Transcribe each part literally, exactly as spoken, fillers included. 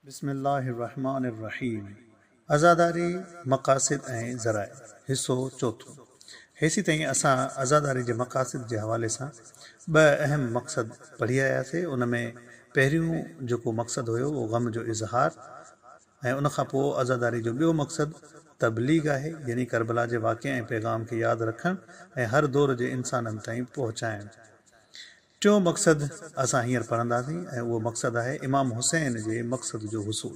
बिस्मिल्लाहिर्रहमानिर्रहीम। आज़ादारी मक़ासिद ऐं ज़राए हिसो चौथो। हेसी ताईं असां आज़ादारी जे मक़ासिद जे हवाले सां ॿ अहम मक़सद पढ़ी आयासीं। उन में पहिरियों जेको मक़सदु हुयो उहो ग़म जो इज़हार ऐं उनखां पोइ आज़ादारी जो ॿियो मक़सदु तबलीग आहे, यानी करबला जे वाक़िए ऐं पैगाम खे यादि रखणु ऐं हर दौर जे इंसाननि ताईं पहुचाइणु। टियों मक़सदु असां हींअर पढ़ंदासीं ऐं उहो मक़सदु आहे इमाम हुसैन जे मक़सद जो हुसूल।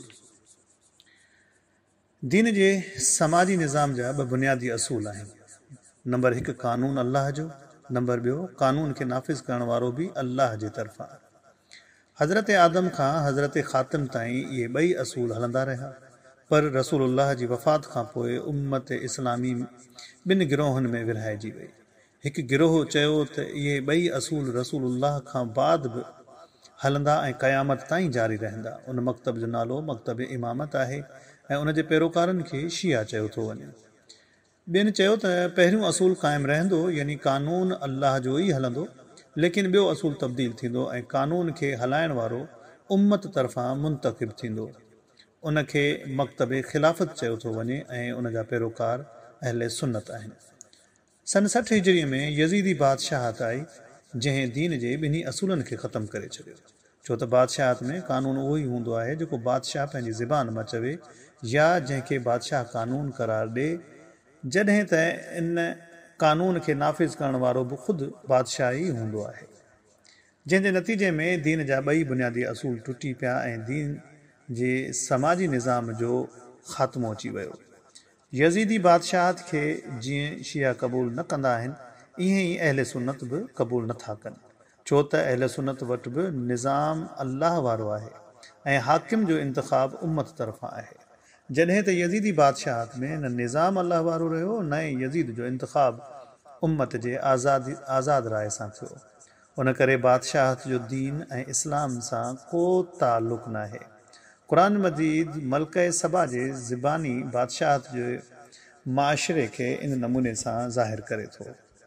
दीन जे समाजी निज़ाम जा ॿ बुनियादी असूल आहिनि। नंबर हिकु क़ानून अल्लाह जो, नंबर ॿियो क़ानून खे नाफ़िज़ करण वारो बि अल्लाह जे तरफ़ां। हज़रत आदम खां हज़रत ख़ातिम ताईं इहे ॿई असूल हलंदा रहिया, पर रसूलुल्लाह जी वफ़ात खां पोइ उम्मत इस्लामी ॿिनि गिरोहनि में विरहाइजी वई। हिकु गिरोह चयो त इहे ॿई असूल रसूलुल्लाह खां बाद बि हलंदा ऐं क़यामत ताईं जारी रहंदा। उन मकतब जो नालो मकतब इमामत आहे ऐं उन जे पैरोकारनि खे शिया चयो थो वञे। ॿियनि चयो त पहिरियों असूल क़ाइमु रहंदो, यानी क़ानून अल्लाह जो ई हलंदो, लेकिन ॿियो असूल तब्दील थींदो ऐं क़ानून खे हलाइण वारो उम्मत तरफ़ां मुंतख़िब थींदो। उनखे मकतब ख़िलाफ़त चयो थो वञे ऐं उन जा पैरोकार अहले सुन्नत आहिनि। सन सठ हिजरीअ में यज़ीदी बादशाहत आई, जंहिं दीन जे ॿिन्ही असूलनि खे ख़तमु करे छॾियो। छो त बादशाहत में क़ानून उहो ई हूंदो आहे जेको बादशाह पंहिंजी ज़बान मां चवे या जंहिंखे बादशाह क़ानून करार ॾे, जॾहिं त इन क़ानून खे नाफ़िज़ करण वारो बि ख़ुदि बादशाह ई हूंदो आहे। जंहिंजे नतीजे में दीन जा ॿई बुनियादी असूल टुटी पिया ऐं दीन जे समाजी निज़ाम जो ख़ात्मो अची वियो। यज़ीदी बादशाहत खे जीअं शिया क़बूल न कंदा आहिनि, ईअं ई अहले सुन्नत बि क़बूल नथा कनि, छो त अहले सुन्नत वटि बि निज़ाम अल्लाह वारो आहे ऐं हाकिम जो इंतिख़ाब उम्मत तरफ़ां आहे, जॾहिं त यज़ीदी बादशाहत में न निज़ाम अल्लाह वारो रहियो, न ई यज़ीद जो इंतिख़ाब उम्मत जे आज़ादी आज़ाद राय सां थियो। उन करे बादशाहत जो दीन ऐं इस्लाम सां को ताल्लुक़ न आहे। क़ुरान मजीद मल्क सबा जे ज़िबानी बादशाहत जे माशरे खे इन नमूने सां ज़ाहिर करे थो।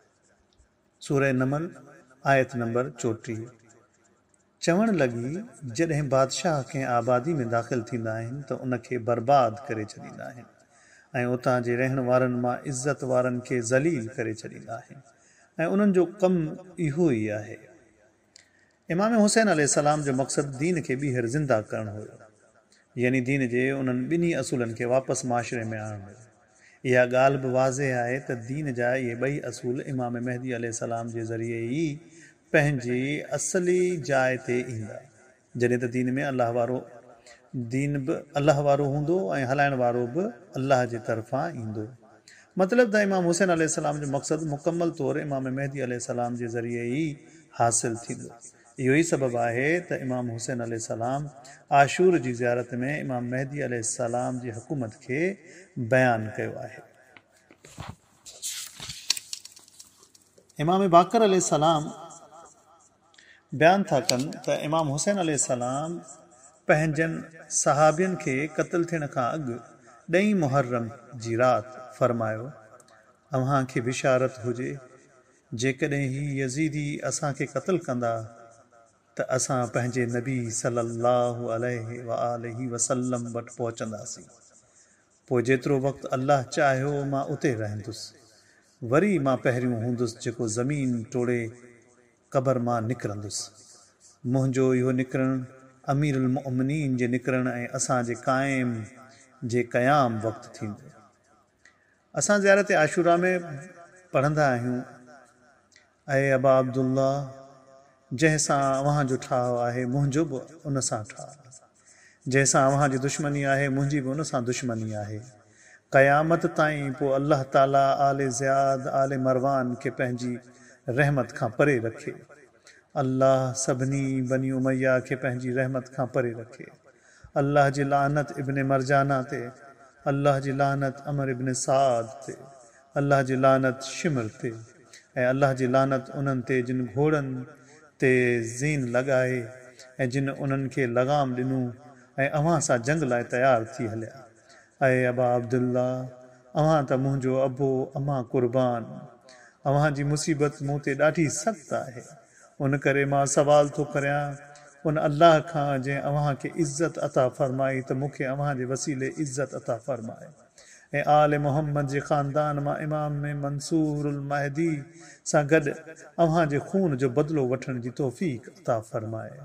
सूरह नमल आयत नंबर चोटीह चवण लॻी, जॾहिं बादशाह कंहिं आबादी में दाख़िल थींदा आहिनि त उनखे बर्बाद करे छॾींदा आहिनि ऐं उतां जे रहण वारनि मां इज़त वारनि खे ज़लील करे छॾींदा आहिनि ऐं उन्हनि जो कमु इहो ई आहे। इमाम हुसैन अलैहिस्सलाम जो मक़सदु दीन खे ॿीहर ज़िंदा करणु हुयो, यानी दीन जे उन्हनि ॿिन्ही असूलनि खे वापसि माशरे में आणणु हुयो। इहा ॻाल्हि बि वाज़े आहे त दीन जा इहे ॿई असूल इमाम महदी अलैहिस्सलाम जे ज़रिए ई पंहिंजी असली जाइ ते ईंदा, जॾहिं त दीन में अलाह वारो दीन बि अलाह वारो हूंदो ऐं हलाइण वारो बि अलाह जे तरफ़ां ईंदो। मतिलबु त इमाम हुसैन अलैहिस्सलाम जो मक़सदु मुकमल तौर इमाम महदी अलैहिस्सलाम जे ज़रिए ई हासिलु थींदो। इहो ई सबबु आहे त इमाम हुसैन अलैहिस्सलाम आशूर जी ज़ियारत में इमाम महदी अलैहिस्सलाम जी हुकूमत खे बयानु कयो आहे। इमाम बाक़र अलैहिस्सलाम बयानु था कनि त इमाम हुसैन अलैहिस्सलाम पंहिंजनि सहाबियनि खे क़त्ल थियण खां अॻु ॾहीं मुहर्रम जी राति फ़रमायो, अव्हांखे बिशारत हुजे, जेकॾहिं ही यज़ीदी असांखे क़त्ल कंदा त असां पंहिंजे नबी सल्लल्लाहु अलैहि व आलिहि वसल्लम वटि पहुचंदासीं। पोइ जेतिरो वक़्तु अल्लाह चाहियो मां उते रहंदुसि, वरी मां पहिरियों हूंदुसि जेको ज़मीन टोड़े क़बर मां निकिरंदुसि। मुंहिंजो इहो निकिरणु अमीरुल मुअमिनीन जे निकिरणु ऐं असांजे क़ाइम जे क़याम वक़्तु थींदो। असां ज़ियारत आशूरा में पढ़ंदा आहियूं, ऐं अबा अब्दुल्ला, जंहिंसां अव्हांजो ठाह आहे मुंहिंजो बि उन सां ठाह, जंहिंसां अव्हांजी दुश्मनी आहे मुंहिंजी बि उन सां दुश्मनी आहे। क़यामत ताईं पोइ अल्लाह ताला आले ज़ियाद आले मरवान खे पंहिंजी रहमत खां परे रखे। अल्लाह सभिनी बनी उमैया खे पंहिंजी रहमत खां परे रखे। अल्लाह जी लानत इब्न मरजाना ते, अल्लाह जी लानत अमर इब्न साद ते, अल्लाह जी लानत शिमर ते ऐं अल्लाह जी लानत उन्हनि ते जिन घोड़नि ते ज़ीन लॻाए ऐं जिन उन्हनि खे लगाम ॾिनो ऐं अव्हां सां जंग लाइ तयारु थी हलिया। ऐं अबा अब्दुल्ला, अव्हां त मुंहिंजो अबो अम्मा क़ुर्बान, अव्हांजी मुसीबत मूं ते ॾाढी सख़्तु आहे। उन करे मां सवाल थो करियां, उन अल्लाह खां जंहिं अव्हांखे इज़त अता फ़रमाई त मूंखे अव्हां जे वसीले इज़त अता फ़रमाए ऐं आल मुहम्मद जे ख़ानदान मां इमाम में मंसूरुल महदी सां गॾु अव्हां जे खून जो बदिलो वठण जी तौफ़ीक़ अता फ़रमाए।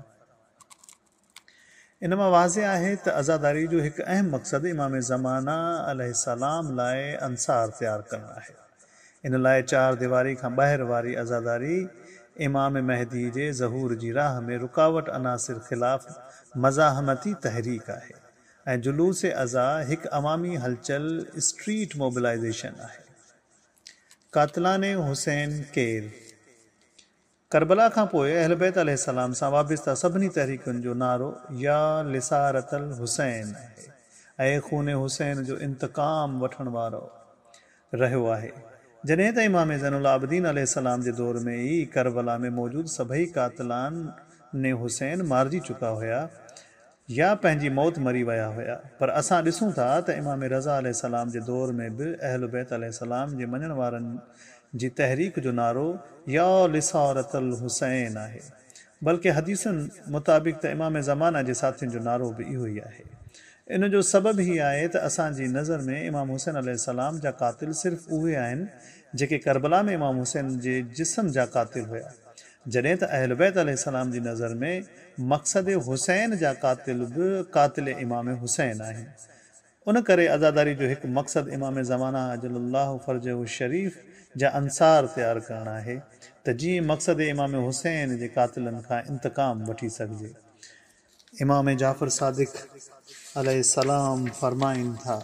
इन मां वाज़े आहे त अज़ादारी जो हिकु अहम मक़सदु इमाम ज़माना अलैहिस्सलाम लाइ अंसार तयारु करणु आहे। इन लाइ चार दीवारी खां ॿाहिरि वारी अज़ादारी इमाम महदी जे ज़हूर जी राह में रुकावट अनासिर ख़िलाफ़ मज़ाहमती तहरीक आहे ऐं जुलूस अज़ा हिकु अवामी हलचल स्ट्रीट मोबिलाइज़ेशन आहे। कातिलाने हुसैन केर करबला खां पोइ अहल बैत अलैहिस्सलाम सां वाबस्ता सभिनी तहरीकुनि जो नारो या लिसारतल हुसैन आहे ऐं खून हुसैन जो इंतकाम वठण वारो रहियो आहे। जॾहिं त इमाम ज़ैनुल आबिदीन अलैहिस्सलाम जे दौर में ई करबला में मौजूदु सभई कातिलान ने हुसैन मारिजी चुका हुया या पंहिंजी मौत मरी विया हुया, पर असां ॾिसूं था त इमाम रज़ा अलैहिस्सलाम जे दौर में बि अहल बैत अलैहिस्सलाम जे मञण वारनि जी तहरीक जो नारो या लिसारतल हुसैन आहे, बल्कि हदीसुनि मुताबिक़ त इमाम ज़माना जे साथियुनि जो नारो बि इहो ई आहे। इन जो सबबु ही आहे त असांजी नज़र में इमाम हुसैन अलैहिस्सलाम जा कातिल सिर्फ़ु उहे आहिनि जेके करबला में इमाम हुसैन जे जिस्म जा कातिल हुया, जॾहिं त अहल बैत अलैहिस्सलाम जी नज़र में मक़सद हुसैन जा कातिल बि कातिल इमाम हुसैन आहिनि। उन करे अज़ादारी जो हिकु मक़सदु इमाम ज़माना अजलल्लाहु फ़र्जहु शरीफ़ जा अंसार तयारु करणु आहे त जीअं मक़सद इमाम हुसैन जे कातिलनि खां इंतकाम वठी सघिजे। इमाम जाफ़र सादिक अलैहिस्सलाम फरमाइनि था,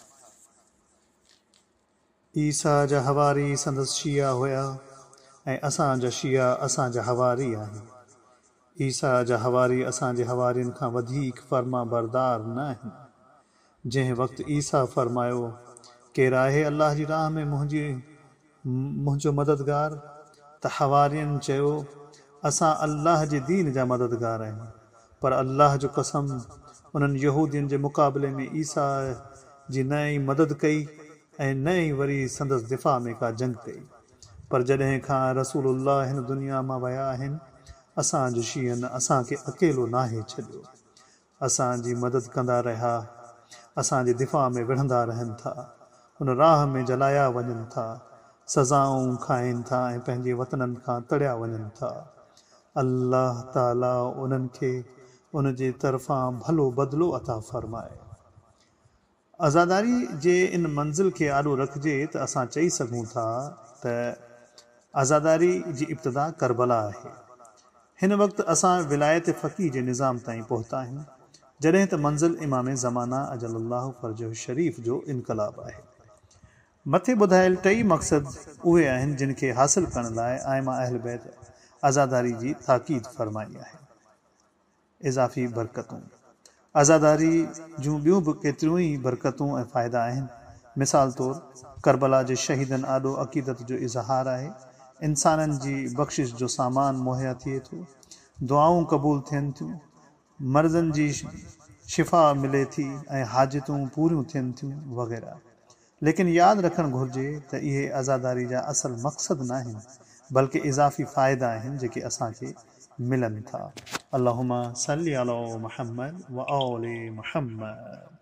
ईसा जा हवारी संदसि शिया हुया ऐं असांजा शिया असांजा हवारी आहिनि। ईसा जा हवारी असांजे हवारियुनि खां वधीक फर्मा बरदार न आहिनि। जंहिं वक़्तु ईसा फरमायो, केरु आहे अल्लाह जी राह में मुंहिंजी मुंहिंजो मददगार, त हवारियुनि चयो, असां अल्लाह जे दीन जा मददगार आहियूं। पर अल्लाह जो कसम, उन्हनि यहूदियुनि जे मुक़ाबले में ईसा जी न ई मदद कई ऐं न ई वरी संदसि दिफ़ा में का जंग कई। पर जॾहिं खां रसूलुल्लाह हिन दुनिया मां विया आहिनि, असांजे शीअनि असांखे अकेलो नाहे छॾियो। असांजी मदद कंदा रहिया, असांजे दिफ़ा में विढ़ंदा रहनि था, हुन राह में जलाया वञनि था, सज़ाऊं खाइनि था ऐं पंहिंजे वतननि खां तड़िया वञनि था। अल्लाह ताला उन्हनि खे उन जे तरफ़ां भलो बदिलो अता फ़रमाए। आज़ादारी जे इन मंज़िल खे आॾो रखिजे त असां चई सघूं था त आज़ादारी जी इब्तिदा करबला आहे। हिन वक़्तु असां विलायत फ़क़ीह जे निज़ाम ताईं पहुता आहियूं, जॾहिं त मंज़िल इमाम ज़माना अजलल्लाहु फ़र्जहु शरीफ़ जो इनक़लाब आहे। मथे ॿुधायल टई मक़सद उहे आहिनि जिन खे हासिल करण लाइ आइमा अहल बैत आज़ादारी जी ताक़ीद फ़रमाई आहे। इज़ाफ़ी बरकतूं। आज़ादारी जूं ॿियूं बि केतिरियूं ई बरकतूं ऐं फ़ाइदा आहिनि। मिसाल तौरु करबला जे शहीदनि आॾो अक़ीदत जो इज़हार आहे, इंसाननि जी बख़्शिश जो सामान मुहैया थिए थो, दुआऊं क़बूल थियनि थियूं, मर्ज़नि जी शिफ़ा मिले थी ऐं हाजतूं पूरियूं थियनि थियूं वग़ैरह। लेकिन यादि रखणु घुरिजे त इहे आज़ादारी जा असल मक़सद न आहिनि, बल्कि इज़ाफ़ी फ़ाइदा आहिनि जेके असांखे मिलनि था। अल्लाहुम्मा सल्ली अला मुहम्मद व आले मुहम्मद।